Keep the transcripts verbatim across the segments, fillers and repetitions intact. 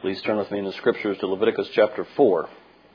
Please turn with me in the Scriptures to Leviticus chapter four.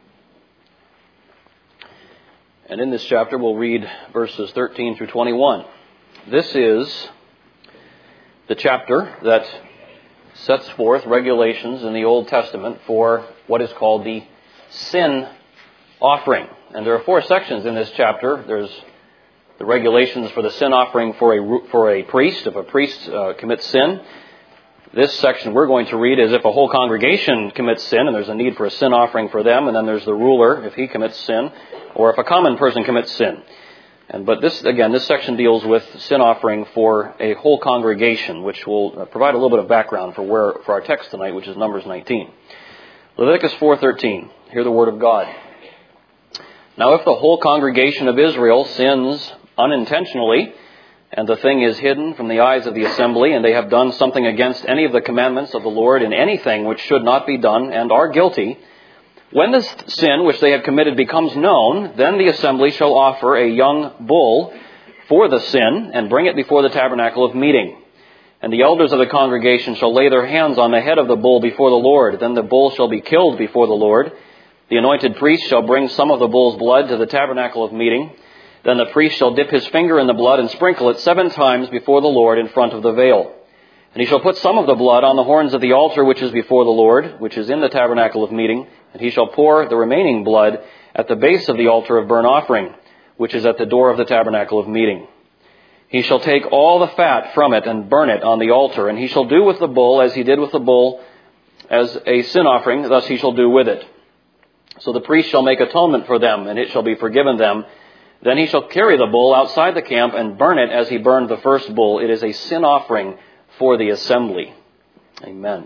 And in this chapter we'll read verses thirteen through twenty-one. This is the chapter that sets forth regulations in the Old Testament for what is called the sin offering. And there are four sections in this chapter. There's the regulations for the sin offering for a, for a priest, if a priest uh, commits sin. This section we're going to read is if a whole congregation commits sin and there's a need for a sin offering for them, and then there's the ruler if he commits sin, or if a common person commits sin. And but this, again, this section deals with sin offering for a whole congregation, which will provide a little bit of background for where for our text tonight, which is Numbers nineteen. Leviticus four thirteen. Hear the word of God. Now if the whole congregation of Israel sins unintentionally, and the thing is hidden from the eyes of the assembly, and they have done something against any of the commandments of the Lord in anything which should not be done, and are guilty, when this sin which they have committed becomes known, then the assembly shall offer a young bull for the sin, and bring it before the tabernacle of meeting. And the elders of the congregation shall lay their hands on the head of the bull before the Lord. Then the bull shall be killed before the Lord. The anointed priest shall bring some of the bull's blood to the tabernacle of meeting. Then the priest shall dip his finger in the blood and sprinkle it seven times before the Lord in front of the veil. And he shall put some of the blood on the horns of the altar which is before the Lord, which is in the tabernacle of meeting. And he shall pour the remaining blood at the base of the altar of burnt offering, which is at the door of the tabernacle of meeting. He shall take all the fat from it and burn it on the altar. And he shall do with the bull as he did with the bull as a sin offering. Thus he shall do with it. So the priest shall make atonement for them, and it shall be forgiven them. Then he shall carry the bull outside the camp and burn it as he burned the first bull. It is a sin offering for the assembly. Amen.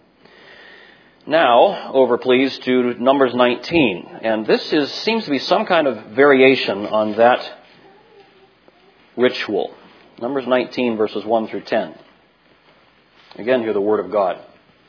Now, over please to Numbers nineteen. And this is seems to be some kind of variation on that ritual. Numbers nineteen, verses one through ten. Again, hear the word of God.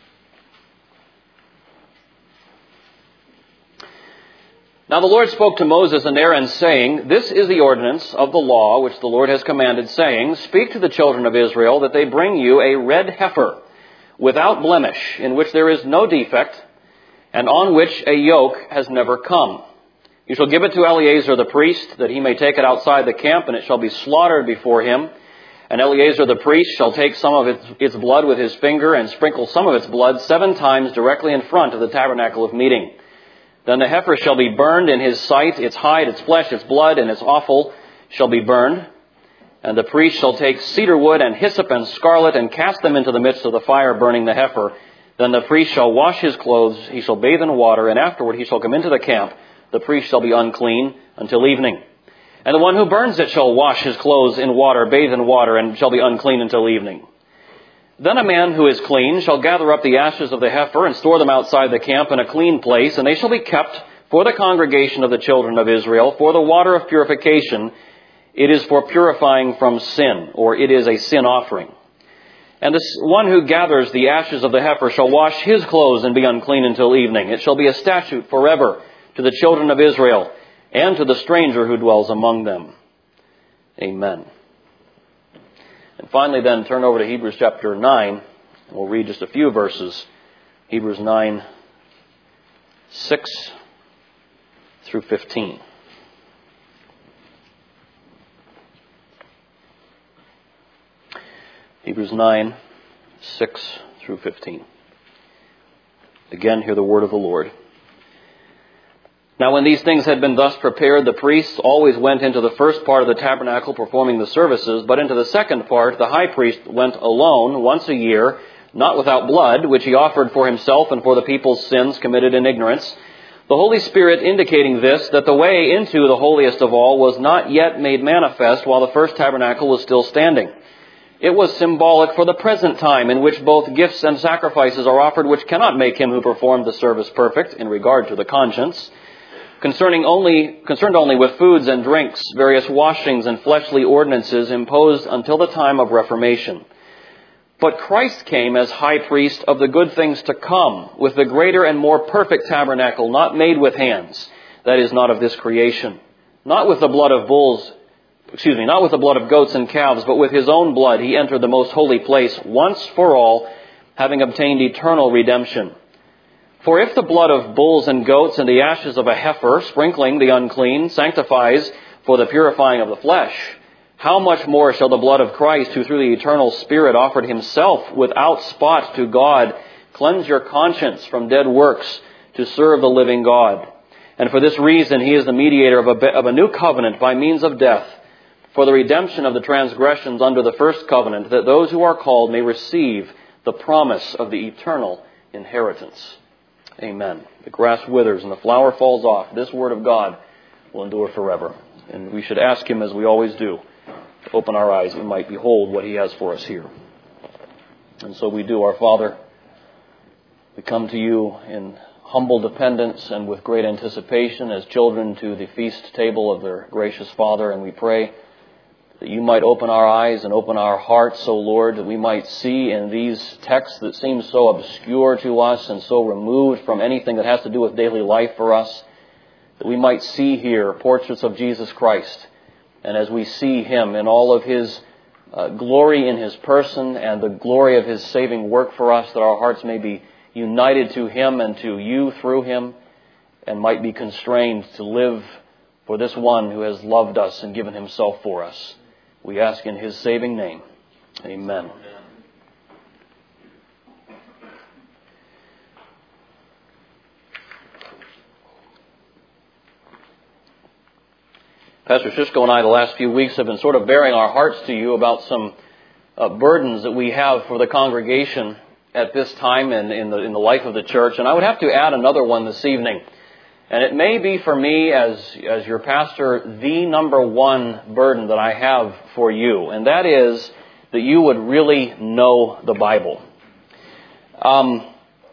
Now the Lord spoke to Moses and Aaron, saying, This is the ordinance of the law which the Lord has commanded, saying, Speak to the children of Israel that they bring you a red heifer, without blemish, in which there is no defect, and on which a yoke has never come. You shall give it to Eleazar the priest, that he may take it outside the camp, and it shall be slaughtered before him. And Eleazar the priest shall take some of its, its blood with his finger, and sprinkle some of its blood seven times directly in front of the tabernacle of meeting. Then the heifer shall be burned in his sight, its hide, its flesh, its blood, and its offal shall be burned. And the priest shall take cedar wood and hyssop and scarlet and cast them into the midst of the fire, burning the heifer. Then the priest shall wash his clothes, he shall bathe in water, and afterward he shall come into the camp. The priest shall be unclean until evening. And the one who burns it shall wash his clothes in water, bathe in water, and shall be unclean until evening. Then a man who is clean shall gather up the ashes of the heifer and store them outside the camp in a clean place, and they shall be kept for the congregation of the children of Israel, for the water of purification. It is for purifying from sin, or it is a sin offering. And this one who gathers the ashes of the heifer shall wash his clothes and be unclean until evening. It shall be a statute forever to the children of Israel and to the stranger who dwells among them. Amen. And finally then, turn over to Hebrews chapter nine, and we'll read just a few verses. Hebrews nine, six through fifteen. Hebrews nine, six through fifteen. Again, hear the word of the Lord. Now when these things had been thus prepared, the priests always went into the first part of the tabernacle performing the services, but into the second part the high priest went alone once a year, not without blood, which he offered for himself and for the people's sins committed in ignorance. The Holy Spirit indicating this, that the way into the holiest of all was not yet made manifest while the first tabernacle was still standing. It was symbolic for the present time, in which both gifts and sacrifices are offered, which cannot make him who performed the service perfect in regard to the conscience. Concerning only, concerned only with foods and drinks, various washings and fleshly ordinances imposed until the time of Reformation. But Christ came as high priest of the good things to come, with the greater and more perfect tabernacle, not made with hands, that is, not of this creation. Not with the blood of bulls, excuse me, not with the blood of goats and calves, but with his own blood he entered the most holy place once for all, having obtained eternal redemption. For if the blood of bulls and goats and the ashes of a heifer, sprinkling the unclean, sanctifies for the purifying of the flesh, how much more shall the blood of Christ, who through the eternal Spirit offered himself without spot to God, cleanse your conscience from dead works to serve the living God? And for this reason he is the mediator of a, of a new covenant by means of death, for the redemption of the transgressions under the first covenant, that those who are called may receive the promise of the eternal inheritance. Amen. The grass withers and the flower falls off. This word of God will endure forever. And we should ask him, as we always do, to open our eyes that we might behold what he has for us here. And so we do. Our Father, we come to you in humble dependence and with great anticipation as children to the feast table of their gracious Father, and we pray that you might open our eyes and open our hearts, O Lord, that we might see in these texts that seem so obscure to us and so removed from anything that has to do with daily life for us, that we might see here portraits of Jesus Christ. And as we see him in all of his uh, glory in his person and the glory of his saving work for us, that our hearts may be united to him and to you through him, and might be constrained to live for this one who has loved us and given himself for us. We ask in his saving name. Amen. Pastor Shishko and I the last few weeks have been sort of bearing our hearts to you about some uh, burdens that we have for the congregation at this time in, in, the, in the life of the church. And I would have to add another one this evening. And it may be for me as, as your pastor the number one burden that I have for you. And that is that you would really know the Bible. Um,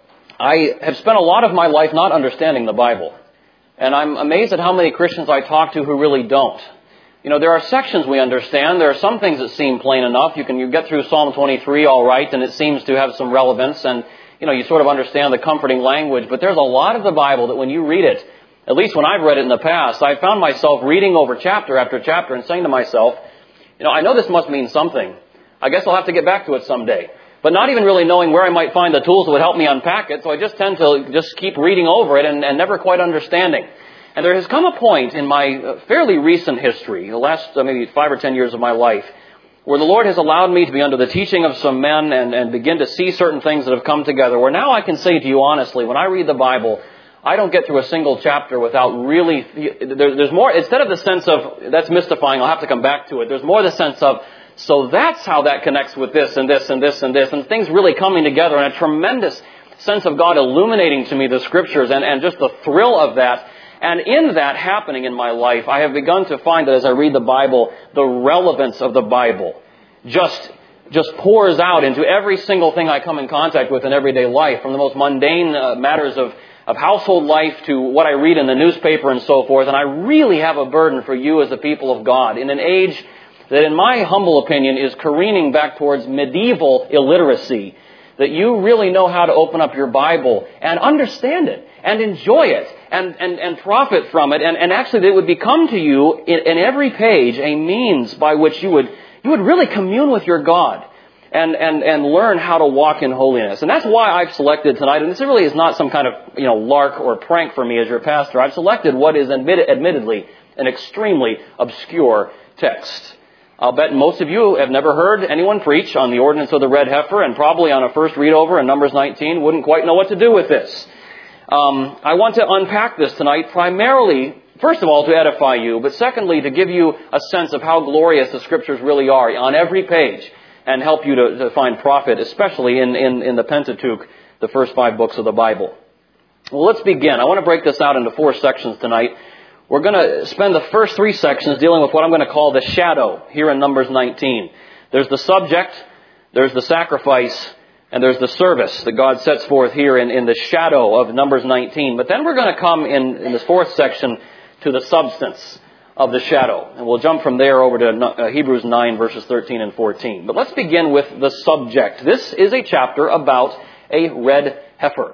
I have spent a lot of my life not understanding the Bible. And I'm amazed at how many Christians I talk to who really don't. You know, there are sections we understand. There are some things that seem plain enough. You can you get through Psalm twenty-three all right, and it seems to have some relevance. And, you know, you sort of understand the comforting language. But there's a lot of the Bible that when you read it, at least when I've read it in the past, I found myself reading over chapter after chapter and saying to myself, you know, I know this must mean something. I guess I'll have to get back to it someday. But not even really knowing where I might find the tools that would help me unpack it. So I just tend to just keep reading over it and, and never quite understanding. And there has come a point in my fairly recent history, the last uh, maybe five or ten years of my life, where the Lord has allowed me to be under the teaching of some men and, and begin to see certain things that have come together, where now I can say to you honestly, when I read the Bible, I don't get through a single chapter without really, there, there's more, instead of the sense of, that's mystifying, I'll have to come back to it, there's more the sense of, so that's how that connects with this and this and this and this, and things really coming together, and a tremendous sense of God illuminating to me the Scriptures, and, and just the thrill of that. And in that happening in my life, I have begun to find that as I read the Bible, the relevance of the Bible just just pours out into every single thing I come in contact with in everyday life, from the most mundane uh, matters of, of household life to what I read in the newspaper and so forth. And I really have a burden for you as the people of God in an age that, in my humble opinion, is careening back towards medieval illiteracy, that you really know how to open up your Bible and understand it and enjoy it and, and, and profit from it. And, and actually that it would become to you in, in every page a means by which you would you would really commune with your God and, and, and learn how to walk in holiness. And that's why I've selected tonight, and this really is not some kind of you know lark or prank for me as your pastor. I've selected what is admit, admittedly an extremely obscure text. I'll bet most of you have never heard anyone preach on the ordinance of the red heifer, and probably on a first read over in Numbers nineteen wouldn't quite know what to do with this. Um, I want to unpack this tonight primarily, first of all, to edify you, but secondly, to give you a sense of how glorious the Scriptures really are on every page and help you to, to find profit, especially in, in, in the Pentateuch, the first five books of the Bible. Well, let's begin. I want to break this out into four sections tonight. We're going to spend the first three sections dealing with what I'm going to call the shadow here in Numbers nineteen. There's the subject, there's the sacrifice, and there's the service that God sets forth here in, in the shadow of Numbers nineteen. But then we're going to come in, in this fourth section to the substance of the shadow. And we'll jump from there over to Hebrews nine, verses thirteen and fourteen. But let's begin with the subject. This is a chapter about a red heifer.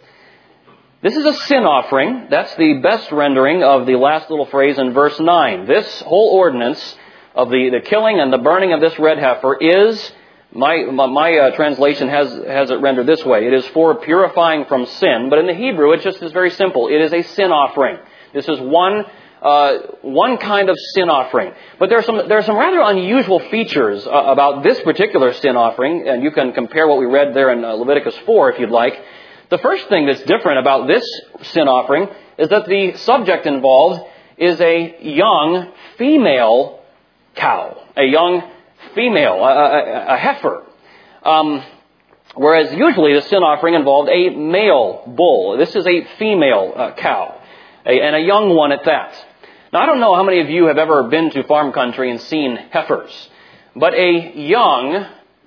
This is a sin offering. That's the best rendering of the last little phrase in verse nine. This whole ordinance of the, the killing and the burning of this red heifer is My my, my uh, translation has has it rendered this way. It is for purifying from sin, but in the Hebrew it just is very simple. It is a sin offering. This is one uh, one kind of sin offering. But there are some there are some rather unusual features uh, about this particular sin offering, and you can compare what we read there in uh, Leviticus four if you'd like. The first thing that's different about this sin offering is that the subject involved is a young female cow, a young female, a, a, a heifer. Um, whereas usually the sin offering involved a male bull. This is a female uh, cow, a, and a young one at that. Now, I don't know how many of you have ever been to farm country and seen heifers, but a young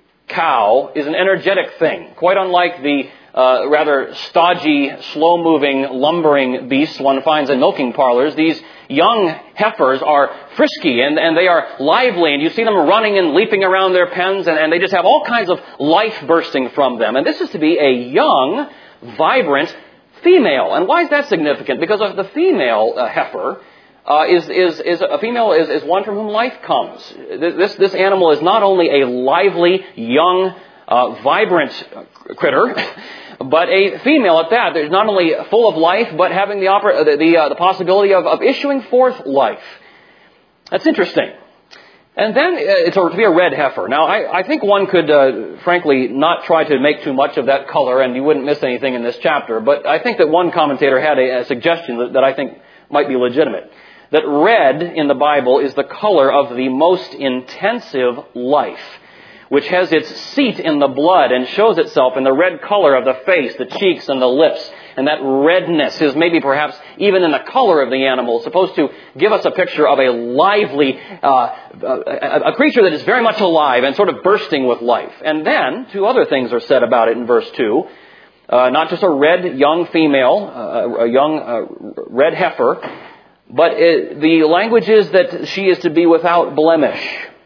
cow is an energetic thing, quite unlike the uh, rather stodgy, slow-moving, lumbering beasts one finds in milking parlors. These young heifers are frisky and, and they are lively, and you see them running and leaping around their pens, and, and they just have all kinds of life bursting from them. And this is to be a young, vibrant female. And why is that significant? Because of the female uh, heifer uh, is, is, is a female is, is one from whom life comes. This, this animal is not only a lively, young, uh, vibrant critter, but a female at that. There's not only full of life, but having the oper- the, the, uh, the possibility of, of issuing forth life. That's interesting. And then uh, it's to be a red heifer. Now, I, I think one could, uh, frankly, not try to make too much of that color, and you wouldn't miss anything in this chapter. But I think that one commentator had a, a suggestion that, that I think might be legitimate. That red in the Bible is the color of the most intensive life, which has its seat in the blood and shows itself in the red color of the face, the cheeks, and the lips. And that redness is maybe perhaps even in the color of the animal, supposed to give us a picture of a lively, uh, a, a creature that is very much alive and sort of bursting with life. And then two other things are said about it in verse two. Uh, not just a red young female, uh, a young uh, red heifer, but it, the language is that she is to be without blemish.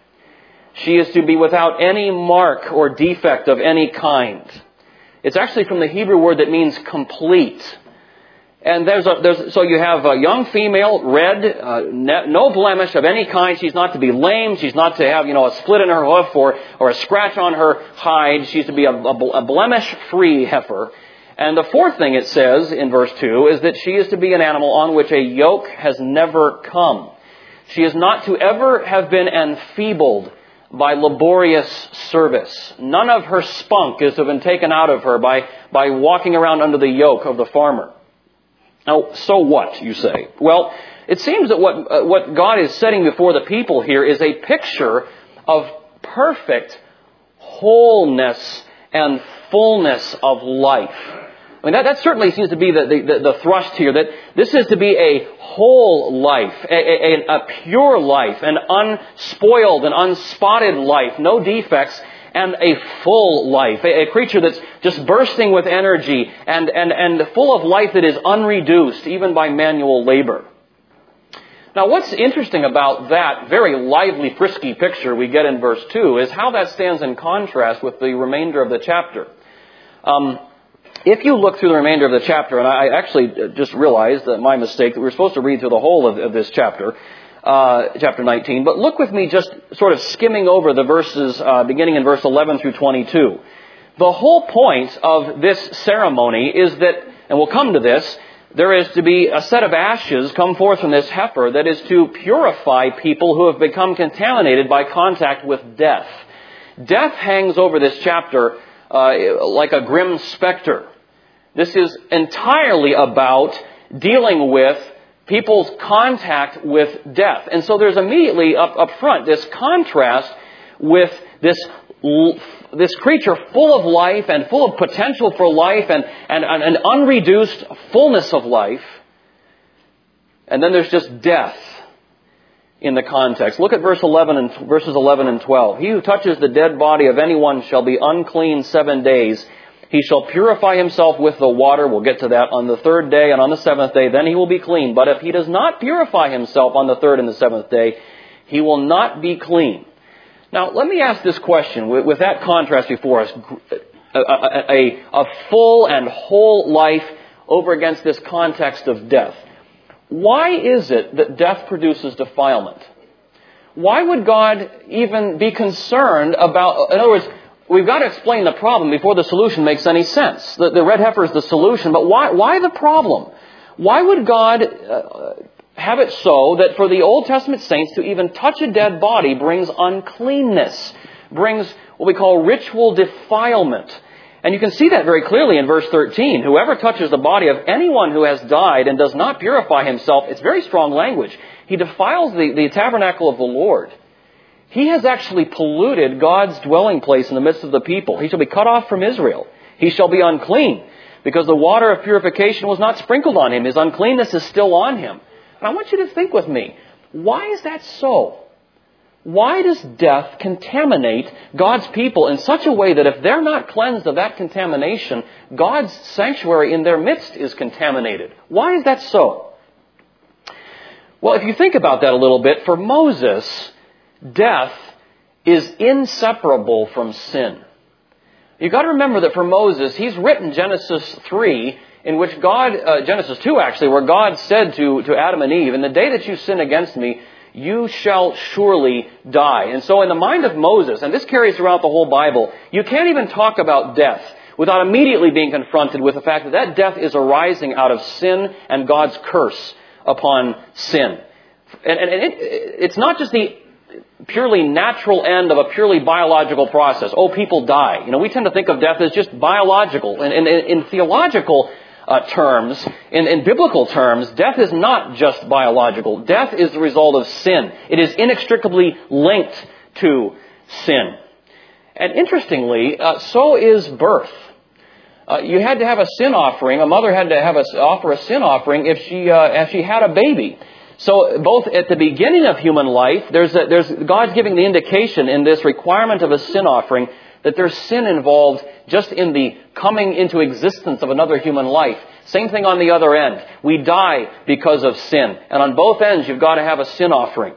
She is to be without any mark or defect of any kind. It's actually from the Hebrew word that means complete. And there's a, there's, so you have a young female, red, uh, ne, no blemish of any kind. She's not to be lame. She's not to have, you know, a split in her hoof or, or a scratch on her hide. She's to be a, a, a blemish-free heifer. And the fourth thing it says in verse two is that she is to be an animal on which a yoke has never come. She is not to ever have been enfeebled by laborious service. None of her spunk is to have been taken out of her by, by walking around under the yoke of the farmer. Now, so what, you say? Well, it seems that what, uh, what God is setting before the people here is a picture of perfect wholeness and fullness of life. I mean, that, that certainly seems to be the, the, the thrust here, that this is to be a whole life, a, a, a pure life, an unspoiled and unspotted life, no defects, and a full life, a, a creature that's just bursting with energy and, and, and full of life that is unreduced, even by manual labor. Now, what's interesting about that very lively, frisky picture we get in verse two is how that stands in contrast with the remainder of the chapter. Um, If you look through the remainder of the chapter, and I actually just realized that my mistake, that we were supposed to read through the whole of, of this chapter, uh, chapter nineteen, but look with me just sort of skimming over the verses uh, beginning in verse eleven through twenty-two. The whole point of this ceremony is that, and we'll come to this, there is to be a set of ashes come forth from this heifer that is to purify people who have become contaminated by contact with death. Death hangs over this chapter uh, like a grim specter. This is entirely about dealing with people's contact with death. And so there's immediately up, up front this contrast with this this creature full of life and full of potential for life and, and, and an unreduced fullness of life. And then there's just death in the context. Look at verse eleven and verses eleven and twelve. He who touches the dead body of anyone shall be unclean seven days. He shall purify himself with the water. We'll get to that on the third day and on the seventh day. Then he will be clean. But if he does not purify himself on the third and the seventh day, he will not be clean. Now, let me ask this question with, with that contrast before us. A, a, a, a full and whole life over against this context of death. Why is it that death produces defilement? Why would God even be concerned about, in other words, we've got to explain the problem before the solution makes any sense. The, the red heifer is the solution, but why, why the problem? Why would God uh, have it so that for the Old Testament saints to even touch a dead body brings uncleanness, brings what we call ritual defilement? And you can see that very clearly in verse thirteen. Whoever touches the body of anyone who has died and does not purify himself, it's very strong language. He defiles the, the tabernacle of the Lord. He has actually polluted God's dwelling place in the midst of the people. He shall be cut off from Israel. He shall be unclean because the water of purification was not sprinkled on him. His uncleanness is still on him. And I want you to think with me, why is that so? Why does death contaminate God's people in such a way that if they're not cleansed of that contamination, God's sanctuary in their midst is contaminated? Why is that so? Well, if you think about that a little bit, for Moses, death is inseparable from sin. You've got to remember that for Moses, he's written Genesis three, in which God, uh, Genesis two actually, where God said to, to Adam and Eve, "In the day that you sin against me, you shall surely die." And so in the mind of Moses, and this carries throughout the whole Bible, you can't even talk about death without immediately being confronted with the fact that that death is arising out of sin and God's curse upon sin. And, and it, it's not just the purely natural end of a purely biological process. Oh, people die. You know, we tend to think of death as just biological. And in, in, in theological Uh, terms, in, in biblical terms, death is not just biological. Death is the result of sin. It is inextricably linked to sin. And interestingly, uh, so is birth. Uh, you had to have a sin offering. A mother had to have a, offer a sin offering if she uh, if she had a baby. So both at the beginning of human life, there's a, there's God's giving the indication in this requirement of a sin offering that there's sin involved just in the coming into existence of another human life. Same thing on the other end. We die because of sin. And on both ends, you've got to have a sin offering.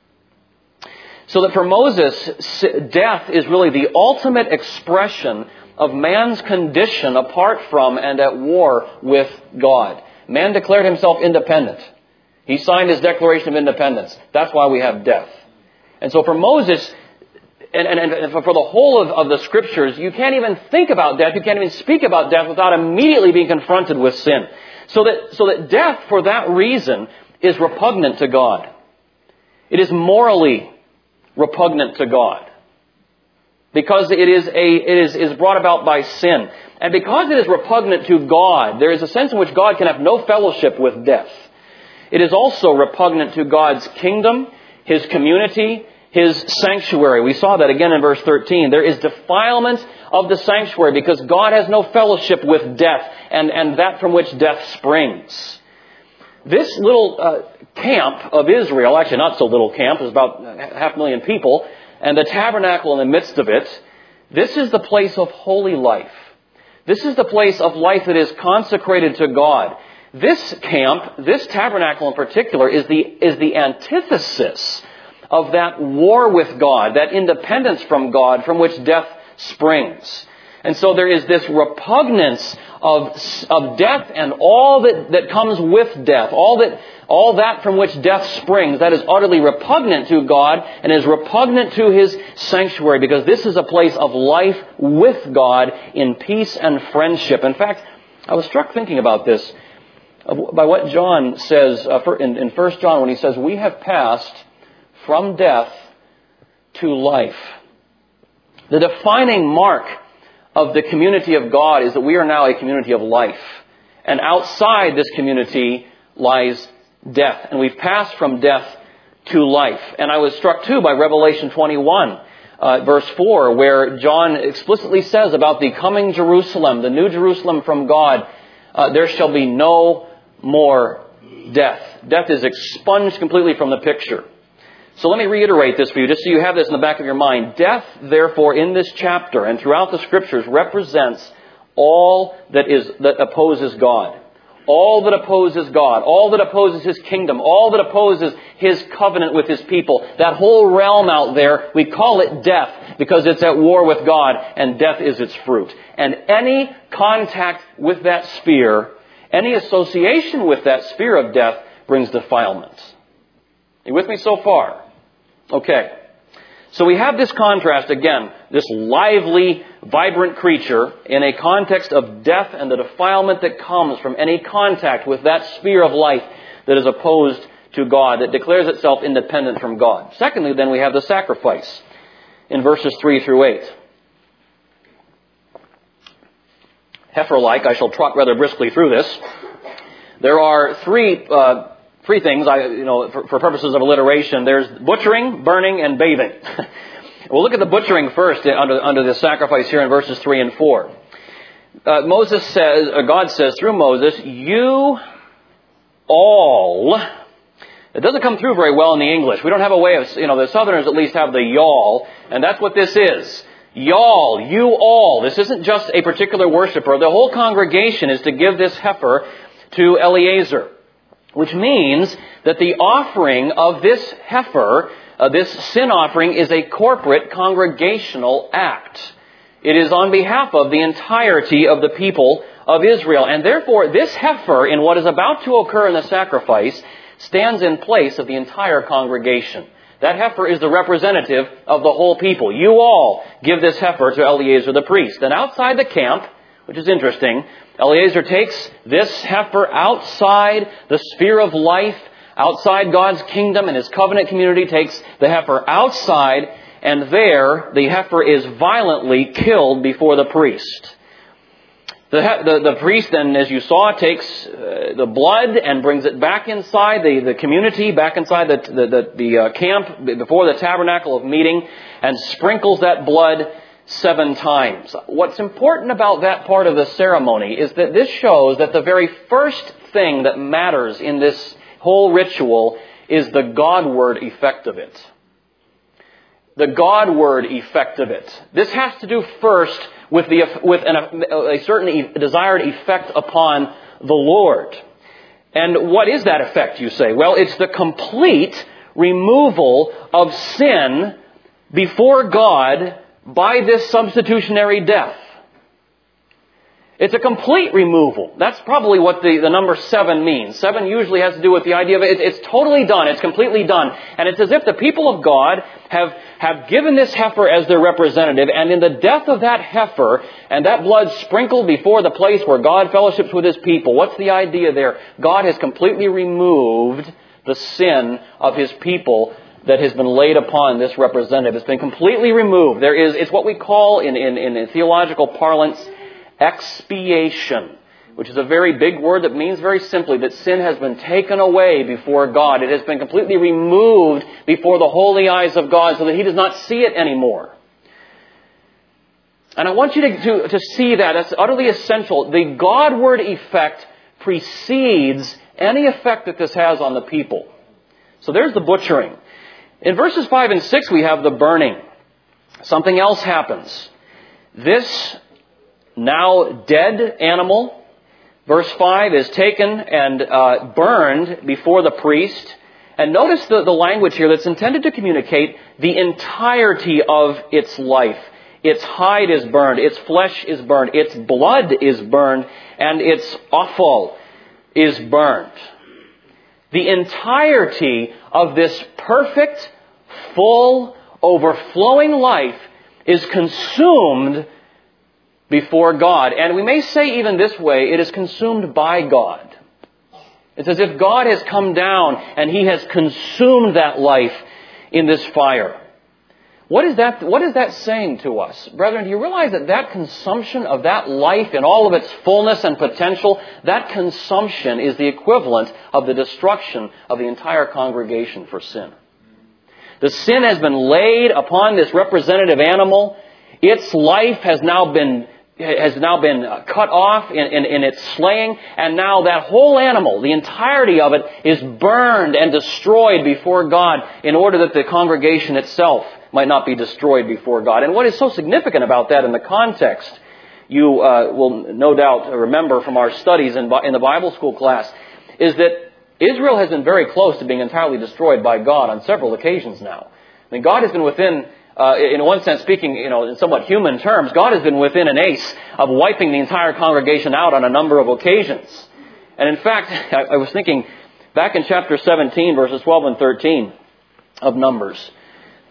So that for Moses, death is really the ultimate expression of man's condition apart from and at war with God. Man declared himself independent. He signed his Declaration of Independence. That's why we have death. And so for Moses, And, and, and for the whole of, of the Scriptures, you can't even think about death, you can't even speak about death without immediately being confronted with sin. So that, so that death, for that reason, is repugnant to God. It is morally repugnant to God. Because it is a it is, is brought about by sin. And because it is repugnant to God, there is a sense in which God can have no fellowship with death. It is also repugnant to God's kingdom, His community, His sanctuary. We saw that again in verse thirteen. There is defilement of the sanctuary because God has no fellowship with death and, and that from which death springs. This little uh, camp of Israel, actually not so little camp, there's about half a million people, and the tabernacle in the midst of it, this is the place of holy life. This is the place of life that is consecrated to God. This camp, this tabernacle in particular, is the, is the antithesis of that war with God, that independence from God from which death springs. And so there is this repugnance of, of death and all that, that comes with death, all that, all that from which death springs, that is utterly repugnant to God and is repugnant to His sanctuary because this is a place of life with God in peace and friendship. In fact, I was struck thinking about this by what John says uh, in, in First John when he says, "We have passed from death to life." The defining mark of the community of God is that we are now a community of life. And outside this community lies death. And we've passed from death to life. And I was struck too by Revelation twenty-one, uh, verse four, where John explicitly says about the coming Jerusalem, the new Jerusalem from God, uh, there shall be no more death. Death is expunged completely from the picture. So let me reiterate this for you, just so you have this in the back of your mind. Death, therefore, in this chapter and throughout the Scriptures represents all that is that opposes God. All that opposes God. All that opposes His kingdom. All that opposes His covenant with His people. That whole realm out there, we call it death because it's at war with God and death is its fruit. And any contact with that sphere, any association with that sphere of death brings defilement. Are you with me so far? Okay. So we have this contrast again, this lively, vibrant creature in a context of death and the defilement that comes from any contact with that sphere of life that is opposed to God, that declares itself independent from God. Secondly, then, we have the sacrifice in verses three through eight. Heifer-like, I shall trot rather briskly through this. There are three uh, three things, I, you know, for, for purposes of alliteration. There's butchering, burning, and bathing. We'll look at the butchering first under under the sacrifice here in verses three and four. Uh, Moses says, or God says through Moses, "You all." It doesn't come through very well in the English. We don't have a way of, you know, the Southerners at least have the y'all, and that's what this is. Y'all, you all. This isn't just a particular worshiper. The whole congregation is to give this heifer to Eleazar, which means that the offering of this heifer, uh, this sin offering, is a corporate congregational act. It is on behalf of the entirety of the people of Israel. And therefore, this heifer, in what is about to occur in the sacrifice, stands in place of the entire congregation. That heifer is the representative of the whole people. You all give this heifer to Eleazar the priest. And outside the camp, which is interesting, Eleazar takes this heifer outside the sphere of life, outside God's kingdom, and his covenant community takes the heifer outside, and there the heifer is violently killed before the priest. The, the, the priest then, as you saw, takes uh, the blood and brings it back inside the, the community, back inside the, the, the, the uh, camp before the tabernacle of meeting, and sprinkles that blood seven times. What's important about that part of the ceremony is that this shows that the very first thing that matters in this whole ritual is the Godward effect of it. The Godward effect of it. This has to do first with the with an, a certain desired effect upon the Lord. And what is that effect, you say? Well, it's the complete removal of sin before God by this substitutionary death. It's a complete removal. That's probably what the, the number seven means. Seven usually has to do with the idea of it, it's totally done. It's completely done. And it's as if the people of God have, have given this heifer as their representative. And in the death of that heifer and that blood sprinkled before the place where God fellowships with His people, what's the idea there? God has completely removed the sin of His people that has been laid upon this representative. It's been completely removed. There is, it's what we call in, in, in theological parlance, expiation, which is a very big word that means very simply that sin has been taken away before God. It has been completely removed before the holy eyes of God so that He does not see it anymore. And I want you to, to, to see that. That's utterly essential. The Godward effect precedes any effect that this has on the people. So there's the butchering. In verses five and six we have the burning. Something else happens. This now dead animal, verse five, is taken and uh, burned before the priest. And notice the, the language here that's intended to communicate the entirety of its life. Its hide is burned, its flesh is burned, its blood is burned, and its offal is burned. The entirety of this perfect, full, overflowing life is consumed before God. And we may say even this way, it is consumed by God. It's as if God has come down and He has consumed that life in this fire. What is that, what is that saying to us? Brethren, do you realize that that consumption of that life in all of its fullness and potential, that consumption is the equivalent of the destruction of the entire congregation for sin? The sin has been laid upon this representative animal. Its life has now been has now been cut off in, in, in its slaying, and now that whole animal, the entirety of it, is burned and destroyed before God in order that the congregation itself might not be destroyed before God. And what is so significant about that in the context, you uh, will no doubt remember from our studies in, in the Bible school class, is that Israel has been very close to being entirely destroyed by God on several occasions now. I mean, God has been within Uh, in one sense, speaking, you know, in somewhat human terms, God has been within an ace of wiping the entire congregation out on a number of occasions. And in fact, I, I was thinking back in chapter seventeen, verses twelve and thirteen of Numbers,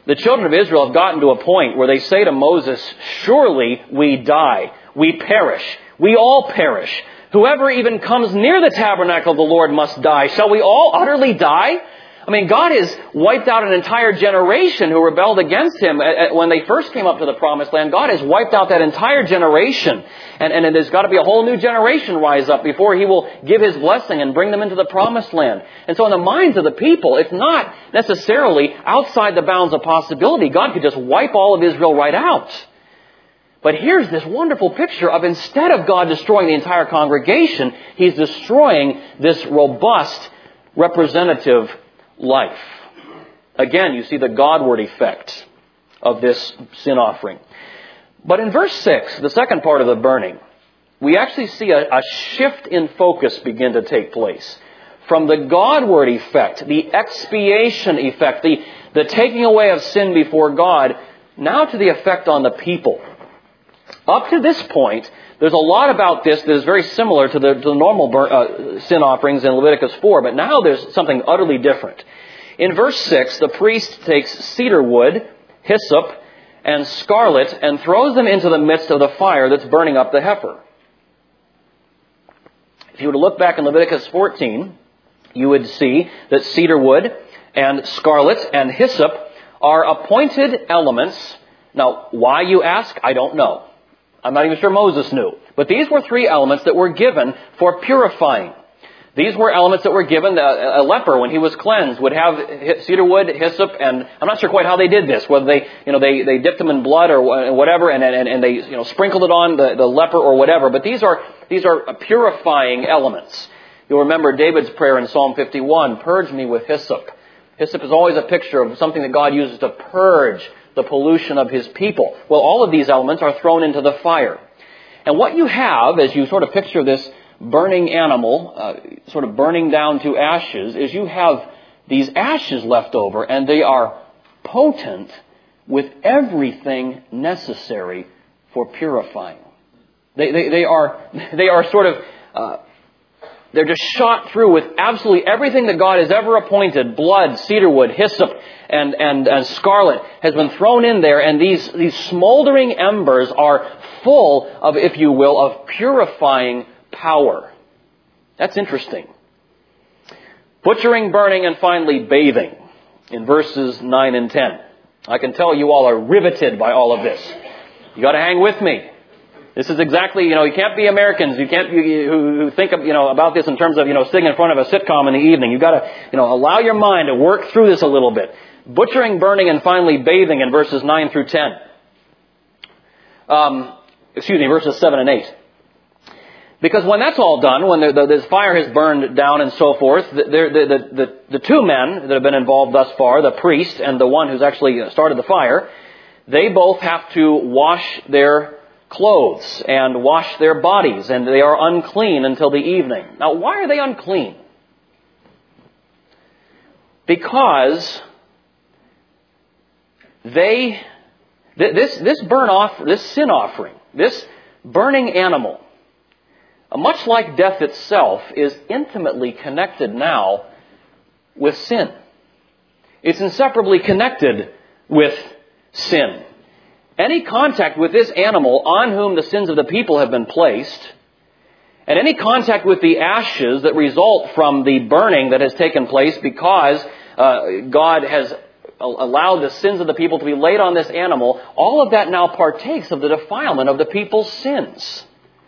the children of Israel have gotten to a point where they say to Moses, surely we die, we perish, we all perish. Whoever even comes near the tabernacle of the Lord must die. Shall we all utterly die? I mean, God has wiped out an entire generation who rebelled against Him. When they first came up to the Promised Land, God has wiped out that entire generation. And, and there's got to be a whole new generation rise up before He will give His blessing and bring them into the Promised Land. And so in the minds of the people, it's not necessarily outside the bounds of possibility. God could just wipe all of Israel right out. But here's this wonderful picture of, instead of God destroying the entire congregation, He's destroying this robust, representative life. Again, you see the Godward effect of this sin offering. But in verse six, the second part of the burning, we actually see a, a shift in focus begin to take place. From the Godward effect, the expiation effect, the, the taking away of sin before God, now to the effect on the people. Up to this point, there's a lot about this that is very similar to the, to the normal burn, uh, sin offerings in Leviticus four, but now there's something utterly different. In verse six, the priest takes cedar wood, hyssop, and scarlet and throws them into the midst of the fire that's burning up the heifer. If you were to look back in Leviticus fourteen, you would see that cedar wood and scarlet and hyssop are appointed elements. Now, why, you ask? I don't know. I'm not even sure Moses knew. But these were three elements that were given for purifying. These were elements that were given. A leper, when he was cleansed, would have cedar wood, hyssop, and I'm not sure quite how they did this. Whether they, you know, they, they dipped them in blood or whatever, and and, and they, you know, sprinkled it on the, the leper or whatever. But these are these are purifying elements. You'll remember David's prayer in Psalm fifty-one: "Purge me with hyssop." Hyssop is always a picture of something that God uses to purge the pollution of His people. Well, all of these elements are thrown into the fire. And what you have, as you sort of picture this burning animal, uh, sort of burning down to ashes, is you have these ashes left over, and they are potent with everything necessary for purifying. They, they, they are, they are sort of, uh, they're just shot through with absolutely everything that God has ever appointed. Blood, cedarwood, hyssop, and, and, and scarlet has been thrown in there, and these, these smoldering embers are full of, if you will, of purifying power. That's interesting. Butchering, burning, and finally bathing in verses nine and ten. I can tell you all are riveted by all of this. You got to hang with me. This is exactly, you know, you can't be Americans. You can't, you, you, who, who think of, you know, about this in terms of, you know, sitting in front of a sitcom in the evening. You've got to, you know, allow your mind to work through this a little bit. Butchering, burning, and finally bathing in verses nine through ten. Um, excuse me, verses seven and eight. Because when that's all done, when the, the, this fire has burned down and so forth, the, the, the, the, the two men that have been involved thus far, the priest and the one who's actually started the fire, they both have to wash their clothes and wash their bodies, and they are unclean until the evening. Now, why are they unclean? Because they, this, this burn off, this sin offering, this burning animal, much like death itself, is intimately connected now with sin. It's inseparably connected with sin. Any contact with this animal on whom the sins of the people have been placed, and any contact with the ashes that result from the burning that has taken place because uh, God has allowed the sins of the people to be laid on this animal, all of that now partakes of the defilement of the people's sins.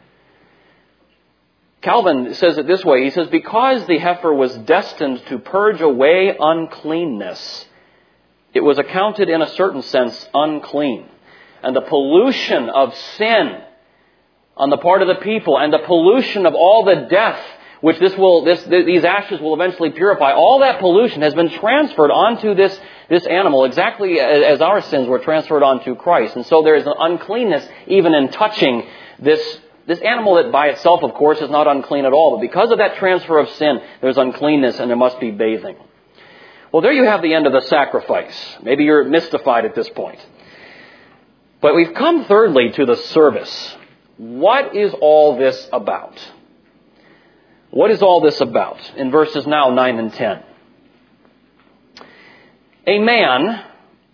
Calvin says it this way. He says, because the heifer was destined to purge away uncleanness, it was accounted in a certain sense unclean. And the pollution of sin on the part of the people, and the pollution of all the death which this will, this, these ashes will eventually purify, all that pollution has been transferred onto this, this animal, exactly as our sins were transferred onto Christ. And so there is an uncleanness even in touching this This animal that by itself, of course, is not unclean at all. But because of that transfer of sin, there's uncleanness and there must be bathing. Well, there you have the end of the sacrifice. Maybe you're mystified at this point. But we've come thirdly to the service. What is all this about? What is all this about? In verses now nine and ten. A man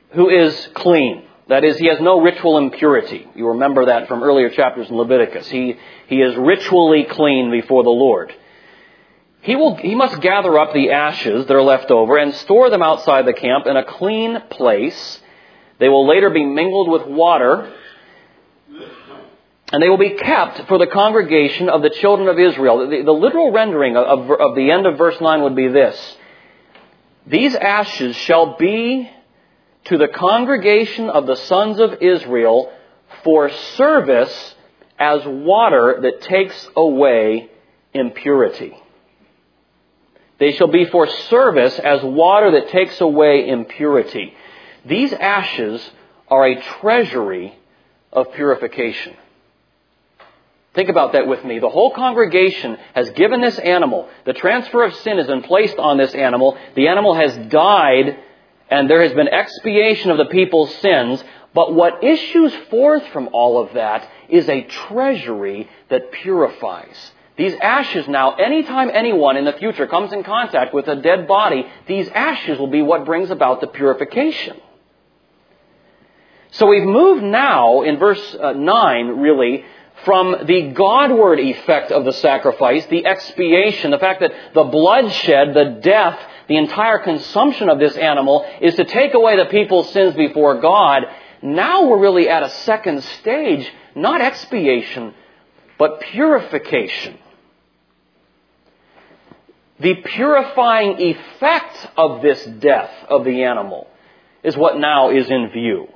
who is clean. That is, he has no ritual impurity. You remember that from earlier chapters in Leviticus. He, he is ritually clean before the Lord. He will, he must gather up the ashes that are left over and store them outside the camp in a clean place. They will later be mingled with water, and they will be kept for the congregation of the children of Israel. The, the literal rendering of, of the end of verse nine would be this: these ashes shall be to the congregation of the sons of Israel for service as water that takes away impurity. They shall be for service as water that takes away impurity. These ashes are a treasury of purification. Think about that with me. The whole congregation has given this animal. The transfer of sin has been placed on this animal. The animal has died, and there has been expiation of the people's sins. But what issues forth from all of that is a treasury that purifies. These ashes now, anytime anyone in the future comes in contact with a dead body, these ashes will be what brings about the purification. So we've moved now, in verse nine, really, from the Godward effect of the sacrifice, the expiation, the fact that the bloodshed, the death, the entire consumption of this animal is to take away the people's sins before God. Now we're really at a second stage, not expiation, but purification. The purifying effect of this death of the animal is what now is in view.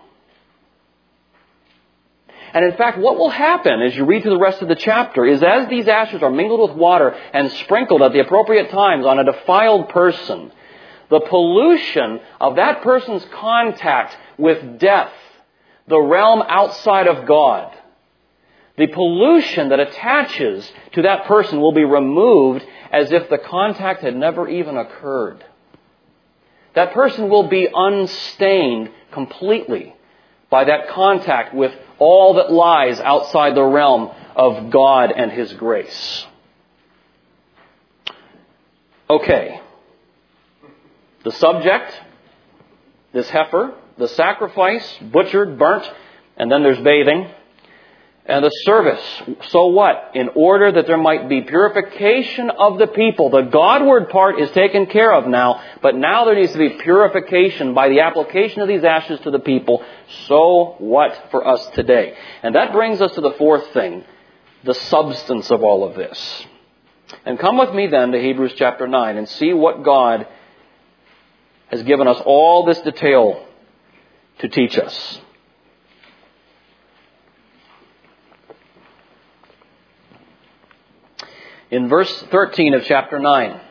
And in fact, what will happen as you read through the rest of the chapter is as these ashes are mingled with water and sprinkled at the appropriate times on a defiled person, the pollution of that person's contact with death, the realm outside of God, the pollution that attaches to that person will be removed as if the contact had never even occurred. That person will be unstained completely by that contact with all that lies outside the realm of God and His grace. Okay. The subject, this heifer, the sacrifice, butchered, burnt, and then there's bathing. And the service. So what? In order that there might be purification of the people. The Godward part is taken care of now, but now there needs to be purification by the application of these ashes to the people. So what for us today? And that brings us to the fourth thing, the substance of all of this. And come with me then to Hebrews chapter nine and see what God has given us all this detail to teach us. In verse thirteen of chapter nine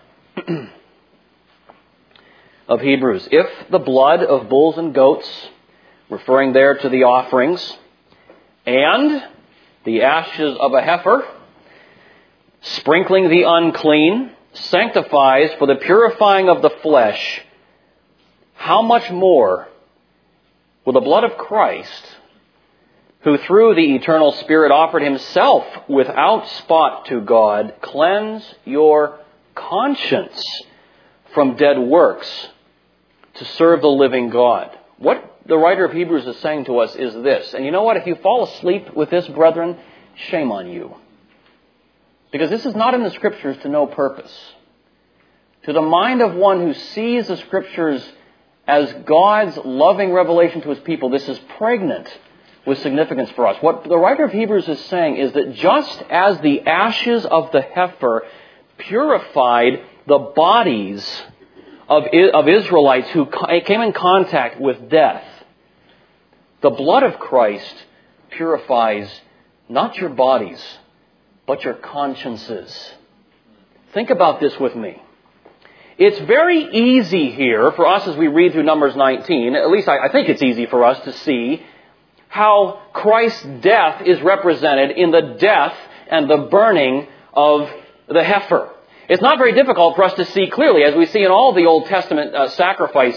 of Hebrews, if the blood of bulls and goats, referring there to the offerings, and the ashes of a heifer, sprinkling the unclean, sanctifies for the purifying of the flesh, how much more will the blood of Christ, who through the eternal Spirit offered Himself without spot to God, cleanse your conscience from dead works to serve the living God. What the writer of Hebrews is saying to us is this. And you know what? If you fall asleep with this, brethren, shame on you. Because this is not in the Scriptures to no purpose. To the mind of one who sees the Scriptures as God's loving revelation to His people, this is pregnant with significance for us. What the writer of Hebrews is saying is that just as the ashes of the heifer purified the bodies of, of Israelites who came in contact with death, the blood of Christ purifies not your bodies, but your consciences. Think about this with me. It's very easy here for us as we read through Numbers nineteen, at least I, I think it's easy for us to see how Christ's death is represented in the death and the burning of the heifer. It's not very difficult for us to see clearly, as we see in all the Old Testament uh, sacrifices,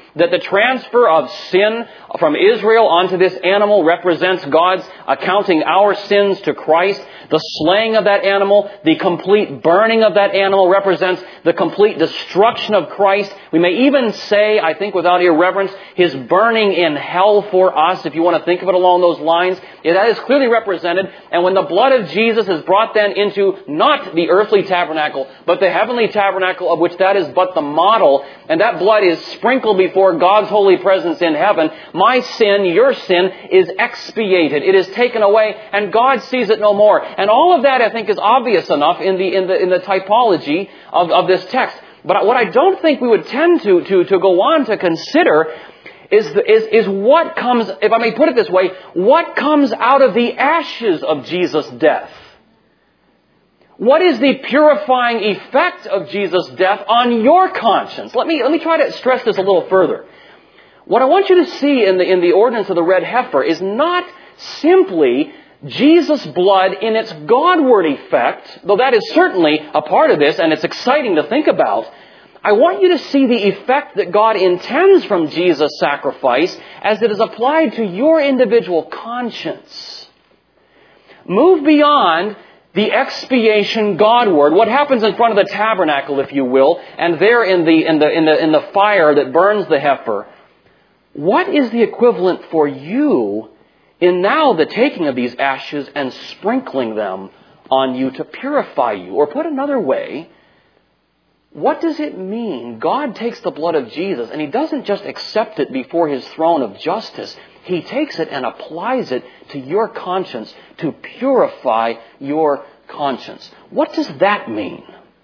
that the transfer of sin from Israel onto this animal represents God's accounting our sins to Christ. The slaying of that animal, the complete burning of that animal represents the complete destruction of Christ. We may even say, I think without irreverence, His burning in hell for us, if you want to think of it along those lines. Yeah, that is clearly represented. And when the blood of Jesus is brought then into not the earthly tabernacle, but the heavenly tabernacle, of which that is but the model, and that blood is sprinkled before God's holy presence in heaven, my sin, your sin, is expiated. It is taken away, and God sees it no more. And all of that, I think, is obvious enough in the in the in the typology of, of this text. But what I don't think we would tend to to to go on to consider is the, is is what comes, if I may put it this way, what comes out of the ashes of Jesus' death. What is the purifying effect of Jesus' death on your conscience? Let me let me try to stress this a little further. What I want you to see in the in the ordinance of the red heifer is not simply Jesus' blood in its Godward effect, though that is certainly a part of this and it's exciting to think about. I want you to see the effect that God intends from Jesus' sacrifice as it is applied to your individual conscience. Move beyond the expiation Godward, what happens in front of the tabernacle, if you will, and there in the in the in the in the fire that burns the heifer. What is the equivalent for you in now the taking of these ashes and sprinkling them on you to purify you? Or put another way, what does it mean? God takes the blood of Jesus and He doesn't just accept it before His throne of justice. He takes it and applies it to your conscience to purify your conscience. What does that mean?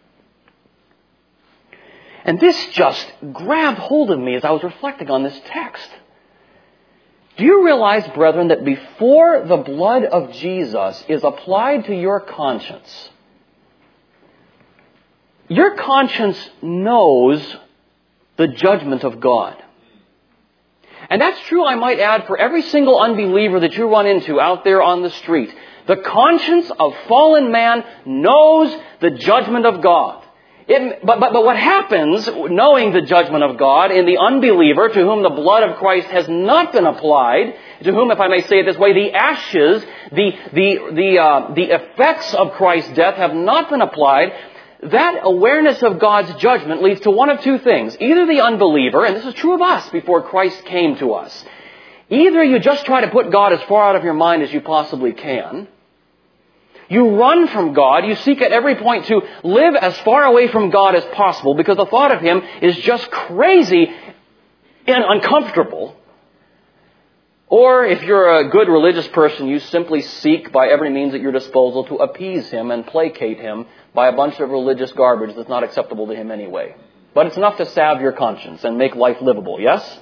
And this just grabbed hold of me as I was reflecting on this text. Do you realize, brethren, that before the blood of Jesus is applied to your conscience, your conscience knows the judgment of God? And that's true, I might add, for every single unbeliever that you run into out there on the street. The conscience of fallen man knows the judgment of God. It, but, but, but what happens, knowing the judgment of God, in the unbeliever to whom the blood of Christ has not been applied, to whom, if I may say it this way, the ashes, the, the, the, uh, the effects of Christ's death have not been applied, that awareness of God's judgment leads to one of two things. Either the unbeliever, and this is true of us before Christ came to us, either you just try to put God as far out of your mind as you possibly can. You run from God. You seek at every point to live as far away from God as possible because the thought of Him is just crazy and uncomfortable. Or if you're a good religious person, you simply seek by every means at your disposal to appease Him and placate Him by a bunch of religious garbage that's not acceptable to Him anyway. But it's enough to salve your conscience and make life livable, yes?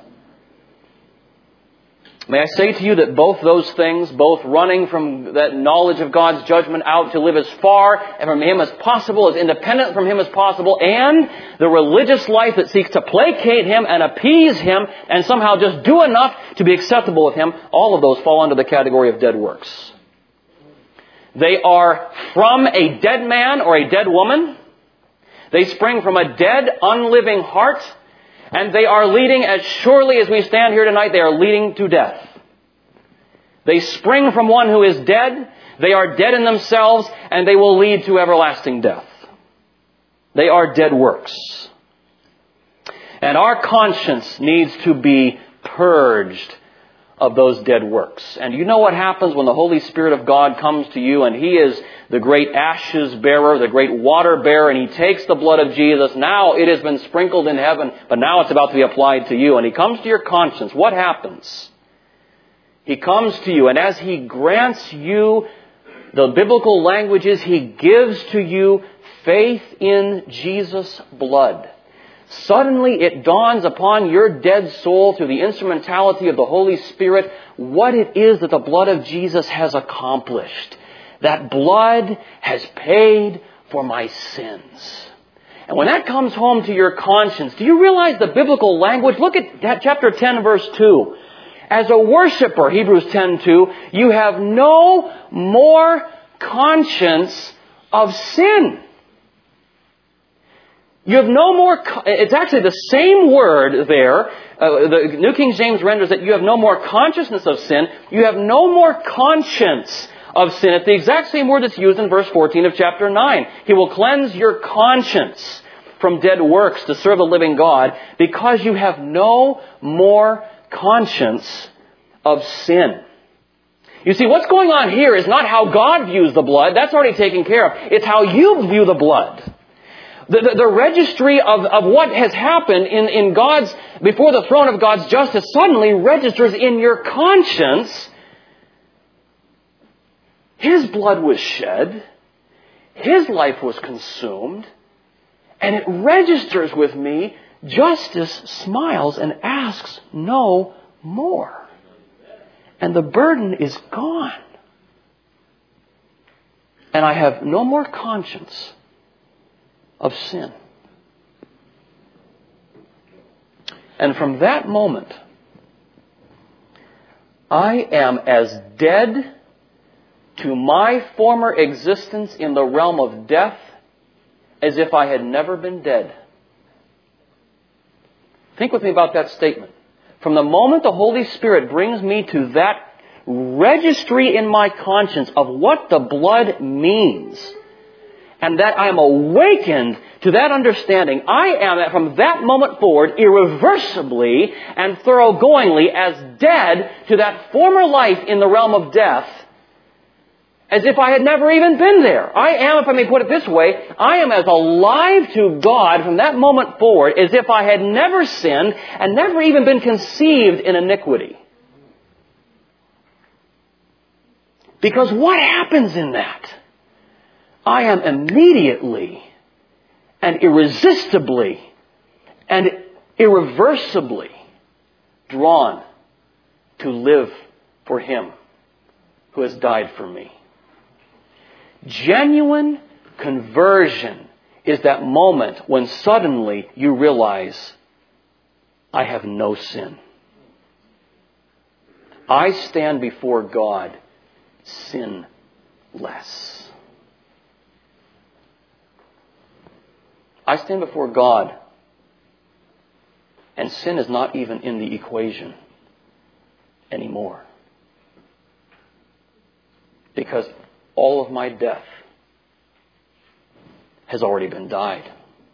May I say to you that both those things, both running from that knowledge of God's judgment out to live as far from Him as possible, as independent from Him as possible, and the religious life that seeks to placate Him and appease Him and somehow just do enough to be acceptable with Him, all of those fall under the category of dead works. They are from a dead man or a dead woman. They spring from a dead, unliving heart. And they are leading, as surely as we stand here tonight, they are leading to death. They spring from one who is dead. They are dead in themselves, and they will lead to everlasting death. They are dead works. And our conscience needs to be purged of those dead works. And you know what happens when the Holy Spirit of God comes to you and He is the great ashes bearer, the great water bearer, and He takes the blood of Jesus. Now it has been sprinkled in heaven, but now it's about to be applied to you. And He comes to your conscience. What happens? He comes to you, and as He grants you, the biblical language is He gives to you faith in Jesus' blood. Suddenly it dawns upon your dead soul through the instrumentality of the Holy Spirit what it is that the blood of Jesus has accomplished. That blood has paid for my sins. And when that comes home to your conscience, do you realize the biblical language? Look at chapter ten, verse two. As a worshiper, Hebrews ten two, you have no more conscience of sin. You have no more, it's actually the same word there. Uh, the New King James renders that you have no more consciousness of sin. You have no more conscience of sin. It's the exact same word that's used in verse fourteen of chapter nine. He will cleanse your conscience from dead works to serve the living God because you have no more conscience of sin. You see, what's going on here is not how God views the blood. That's already taken care of. It's how you view the blood. The, the, the registry of, of what has happened in, in God's, before the throne of God's justice suddenly registers in your conscience. His blood was shed. His life was consumed. And it registers with me. Justice smiles and asks no more. And the burden is gone. And I have no more conscience of sin. And from that moment, I am as dead to my former existence in the realm of death as if I had never been dead. Think with me about that statement. From the moment the Holy Spirit brings me to that registry in my conscience of what the blood means, and that I am awakened to that understanding, I am, from that moment forward, irreversibly and thoroughgoingly as dead to that former life in the realm of death as if I had never even been there. I am, if I may put it this way, I am as alive to God from that moment forward as if I had never sinned and never even been conceived in iniquity. Because what happens in that? I am immediately and irresistibly and irreversibly drawn to live for Him who has died for me. Genuine conversion is that moment when suddenly you realize, I have no sin. I stand before God sinless. I stand before God, and sin is not even in the equation anymore. Because all of my death has already been died.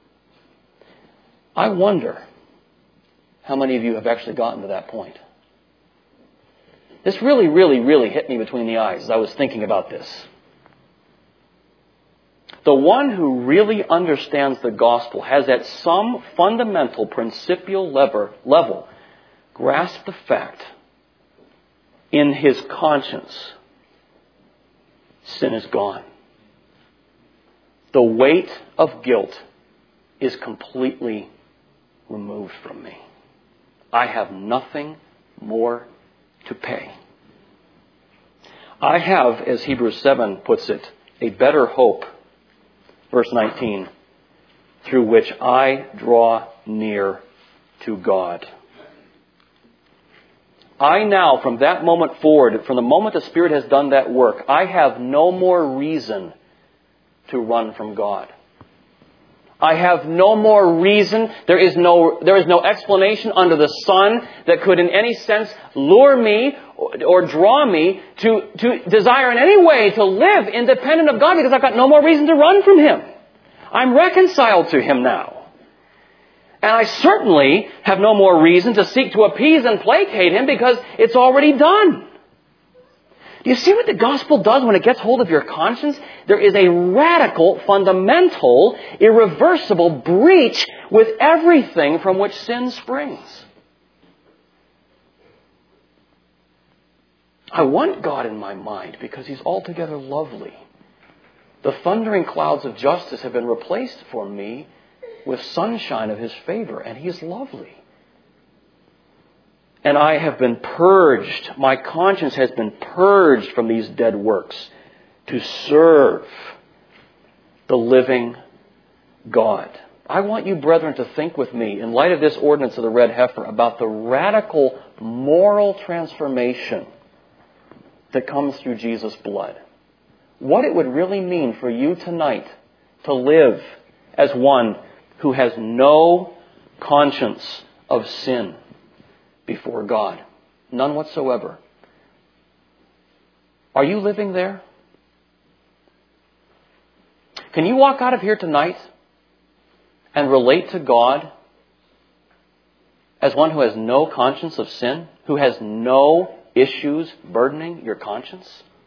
I wonder how many of you have actually gotten to that point. This really, really, really hit me between the eyes as I was thinking about this. The one who really understands the gospel has at some fundamental principial lever, level grasped the fact in his conscience, sin is gone. The weight of guilt is completely removed from me. I have nothing more to pay. I have, as Hebrews seven puts it, a better hope. Verse nineteen, through which I draw near to God. I now, from that moment forward, from the moment the Spirit has done that work, I have no more reason to run from God. I have no more reason. There is no, there is no explanation under the sun that could in any sense lure me or, or draw me to, to desire in any way to live independent of God, because I've got no more reason to run from Him. I'm reconciled to Him now. And I certainly have no more reason to seek to appease and placate Him, because it's already done. Do you see what the gospel does when it gets hold of your conscience? There is a radical, fundamental, irreversible breach with everything from which sin springs. I want God in my mind because He's altogether lovely. The thundering clouds of justice have been replaced for me with sunshine of His favor, and He is lovely. And I have been purged. My conscience has been purged from these dead works to serve the living God. I want you, brethren, to think with me, in light of this ordinance of the red heifer, about the radical moral transformation that comes through Jesus' blood. What it would really mean for you tonight to live as one who has no conscience of sin before God. None whatsoever. Are you living there? Can you walk out of here tonight and relate to God as one who has no conscience of sin, who has no issues burdening your conscience?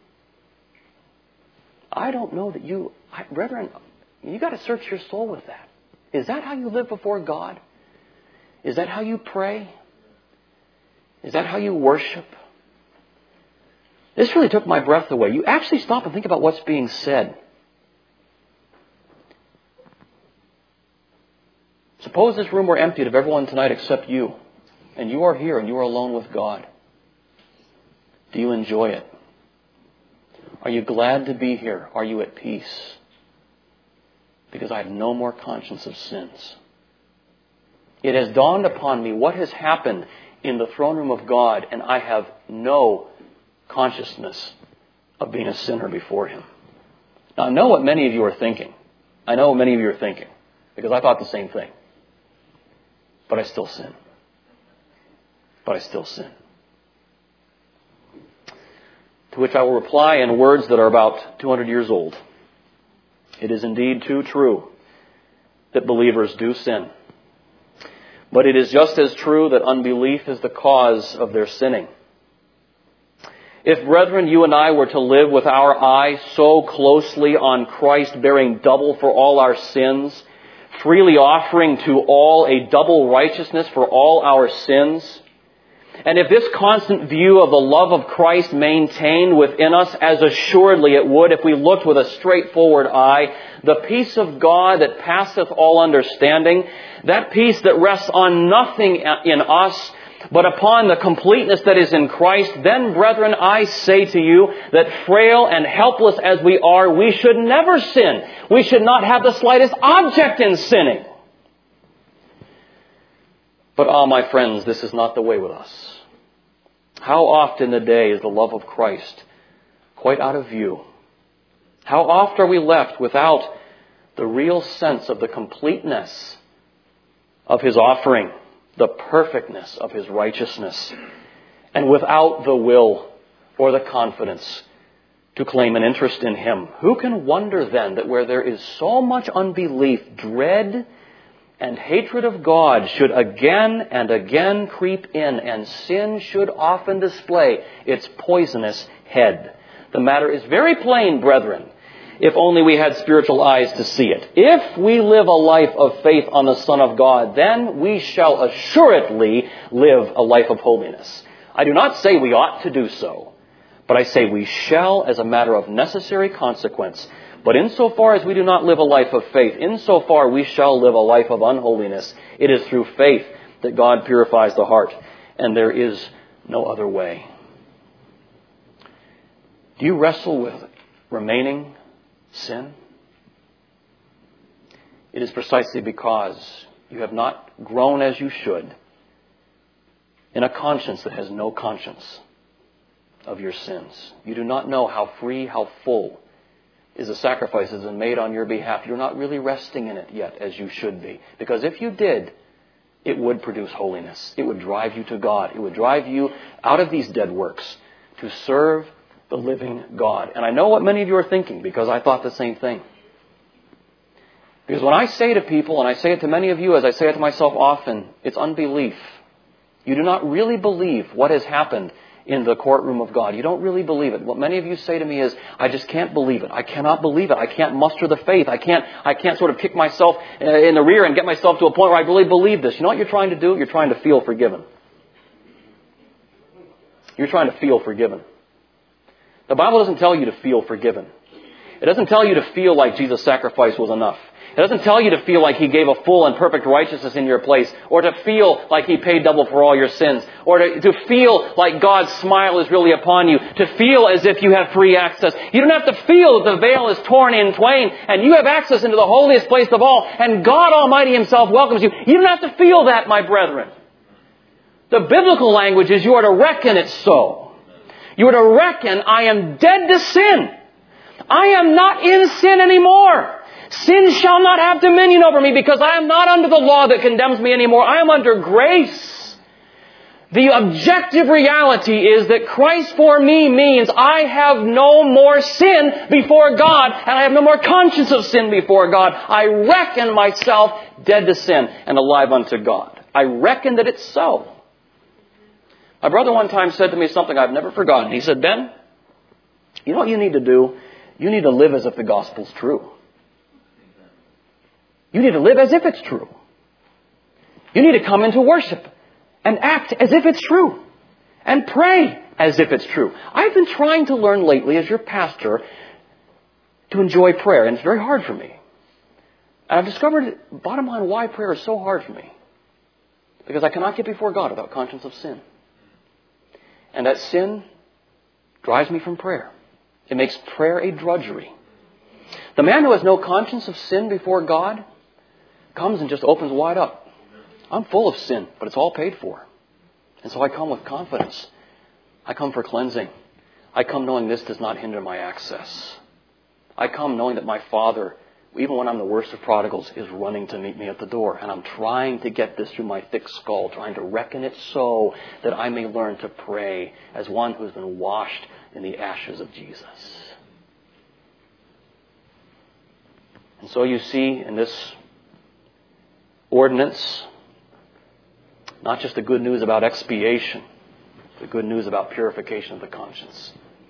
I don't know that you, I, brethren, you got to search your soul with that. Is that how you live before God? Is that how you pray? Is that how you worship? This really took my breath away. You actually stop and think about what's being said. Suppose this room were emptied of everyone tonight except you, and you are here and you are alone with God. Do you enjoy it? Are you glad to be here? Are you at peace? Because I have no more conscience of sins. It has dawned upon me what has happened in the throne room of God, and I have no consciousness of being a sinner before Him. Now, I know what many of you are thinking. I know what many of you are thinking, because I thought the same thing. But I still sin. But I still sin. To which I will reply in words that are about two hundred years old. It is indeed too true that believers do sin. But it is just as true that unbelief is the cause of their sinning. If, brethren, you and I were to live with our eye so closely on Christ, bearing double for all our sins, freely offering to all a double righteousness for all our sins, and if this constant view of the love of Christ maintained within us, as assuredly it would if we looked with a straightforward eye, the peace of God that passeth all understanding, that peace that rests on nothing in us, but upon the completeness that is in Christ, then, brethren, I say to you that frail and helpless as we are, we should never sin. We should not have the slightest object in sinning. But, ah, my friends, this is not the way with us. How often a day is the love of Christ quite out of view? How oft are we left without the real sense of the completeness of His offering, the perfectness of His righteousness, and without the will or the confidence to claim an interest in Him? Who can wonder then that where there is so much unbelief, dread and hatred of God should again and again creep in, and sin should often display its poisonous head? The matter is very plain, brethren, if only we had spiritual eyes to see it. If we live a life of faith on the Son of God, then we shall assuredly live a life of holiness. I do not say we ought to do so, but I say we shall as a matter of necessary consequence. But insofar as we do not live a life of faith, insofar we shall live a life of unholiness. It is through faith that God purifies the heart, and there is no other way. Do you wrestle with remaining sin? It is precisely because you have not grown as you should in a conscience that has no conscience of your sins. You do not know how free, how full is the sacrifice that has been made on your behalf. You're not really resting in it yet as you should be. Because if you did, it would produce holiness. It would drive you to God. It would drive you out of these dead works to serve the living God. And I know what many of you are thinking, because I thought the same thing. Because when I say to people, and I say it to many of you as I say it to myself often, it's unbelief. You do not really believe what has happened in the courtroom of God. You don't really believe it. What many of you say to me is, I just can't believe it. I cannot believe it. I can't muster the faith. I can't, I can't sort of kick myself in the rear and get myself to a point where I really believe this. You know what you're trying to do? You're trying to feel forgiven. You're trying to feel forgiven. The Bible doesn't tell you to feel forgiven. It doesn't tell you to feel like Jesus' sacrifice was enough. It doesn't tell you to feel like He gave a full and perfect righteousness in your place, or to feel like He paid double for all your sins, or to, to feel like God's smile is really upon you, to feel as if you have free access. You don't have to feel that the veil is torn in twain and you have access into the holiest place of all, and God Almighty Himself welcomes you. You don't have to feel that, my brethren. The biblical language is you are to reckon it so. You are to reckon, I am dead to sin. I am not in sin anymore. Sin shall not have dominion over me because I am not under the law that condemns me anymore. I am under grace. The objective reality is that Christ for me means I have no more sin before God, and I have no more conscience of sin before God. I reckon myself dead to sin and alive unto God. I reckon that it's so. My brother one time said to me something I've never forgotten. He said, Ben, you know what you need to do? You need to live as if the gospel's true. You need to live as if it's true. You need to come into worship and act as if it's true. And pray as if it's true. I've been trying to learn lately as your pastor to enjoy prayer. And it's very hard for me. And I've discovered, bottom line, why prayer is so hard for me. Because I cannot get before God without conscience of sin. And that sin drives me from prayer. It makes prayer a drudgery. The man who has no conscience of sin before God comes and just opens wide up. I'm full of sin, but it's all paid for. And so I come with confidence. I come for cleansing. I come knowing this does not hinder my access. I come knowing that my Father, even when I'm the worst of prodigals, is running to meet me at the door. And I'm trying to get this through my thick skull, trying to reckon it so that I may learn to pray as one who has been washed in the ashes of Jesus. And so you see in this ordinance, not just the good news about expiation, the good news about purification of the conscience.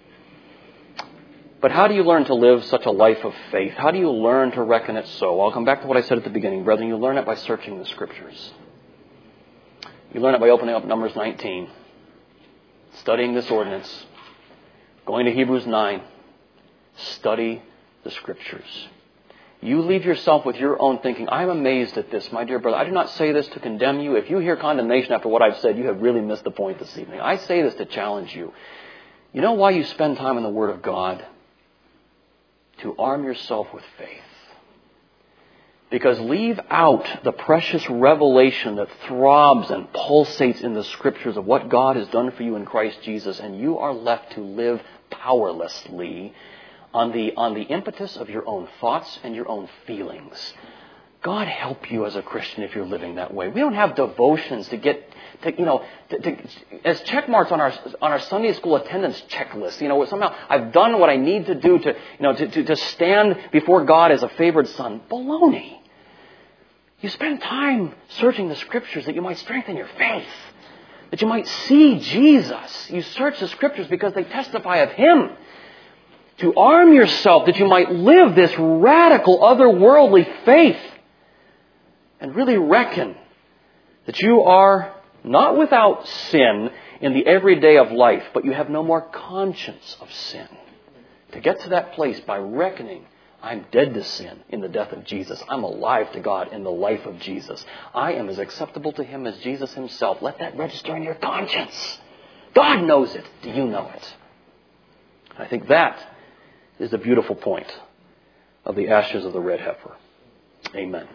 But how do you learn to live such a life of faith? How do you learn to reckon it so? I'll come back to what I said at the beginning. Brethren, you learn it by searching the Scriptures. You learn it by opening up Numbers nineteen, studying this ordinance, going to Hebrews nine. Study the Scriptures. You leave yourself with your own thinking. I'm amazed at this, my dear brother. I do not say this to condemn you. If you hear condemnation after what I've said, you have really missed the point this evening. I say this to challenge you. You know why you spend time in the Word of God? To arm yourself with faith. Because leave out the precious revelation that throbs and pulsates in the Scriptures of what God has done for you in Christ Jesus, and you are left to live powerlessly on the on the impetus of your own thoughts and your own feelings. God help you as a Christian if you're living that way. We don't have devotions to get, to, you know, to, to, as check marks on our on our Sunday school attendance checklist. You know, somehow I've done what I need to do to, you know, to, to, to stand before God as a favored son. Baloney. You spend time searching the Scriptures that you might strengthen your faith, that you might see Jesus. You search the Scriptures because they testify of Him. To arm yourself that you might live this radical, otherworldly faith and really reckon that you are not without sin in the everyday of life, but you have no more conscience of sin. To get to that place by reckoning, I'm dead to sin in the death of Jesus. I'm alive to God in the life of Jesus. I am as acceptable to Him as Jesus Himself. Let that register in your conscience. God knows it. Do you know it? I think that is the beautiful point of the ashes of the red heifer. Amen.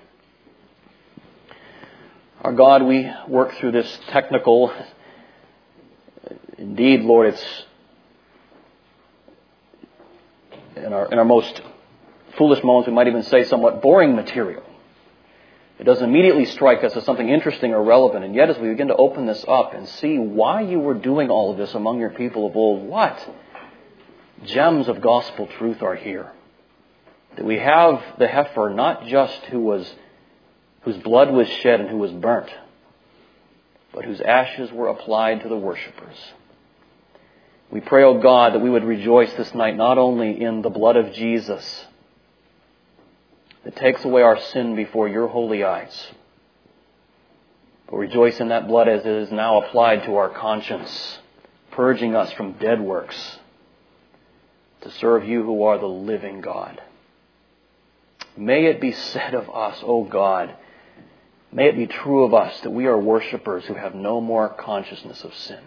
Our God, we work through this technical, indeed, Lord, it's in our, in our most foolish moments, we might even say somewhat boring material. It doesn't immediately strike us as something interesting or relevant. And yet as we begin to open this up and see why you were doing all of this among your people of old, what gems of gospel truth are here. That we have the heifer not just who was, whose blood was shed and who was burnt, but whose ashes were applied to the worshipers. We pray, O God, that we would rejoice this night not only in the blood of Jesus that takes away our sin before your holy eyes, but rejoice in that blood as it is now applied to our conscience, purging us from dead works, to serve you who are the living God. May it be said of us, O God, may it be true of us that we are worshipers who have no more consciousness of sin.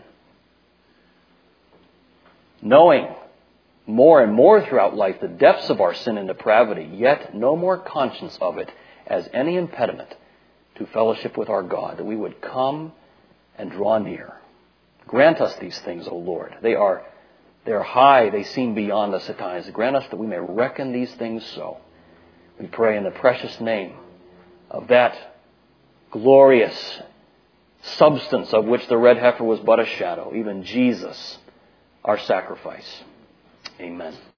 Knowing more and more throughout life the depths of our sin and depravity, yet no more conscience of it as any impediment to fellowship with our God, that we would come and draw near. Grant us these things, O Lord. They are They are high, they seem beyond us at times. Grant us that we may reckon these things so. We pray in the precious name of that glorious substance of which the red heifer was but a shadow, even Jesus, our sacrifice. Amen.